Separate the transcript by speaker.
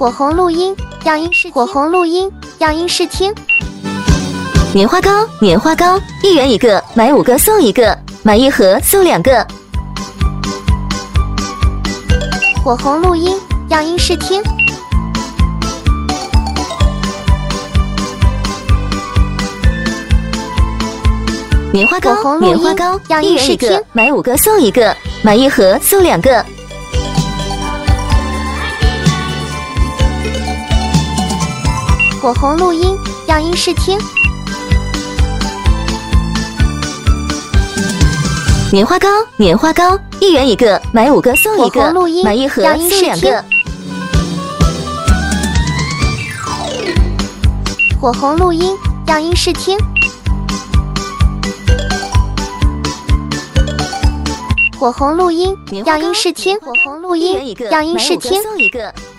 Speaker 1: 火红录音样音试火红录音样音试听。
Speaker 2: 棉花膏，棉花膏，1元1个，买5个送1个，买1盒送2个。
Speaker 1: 火红录音样音试听。
Speaker 2: 棉花膏，棉花膏，1元1个，买5个送1个，买1盒送2个。
Speaker 1: 火红录音样音试听。
Speaker 2: 棉花膏，棉花膏，1元1个，买5个送1个，买1盒送2个。
Speaker 1: 火红录音样音试听。火红录音样音试听。火红录音样音试听。
Speaker 2: 送1个。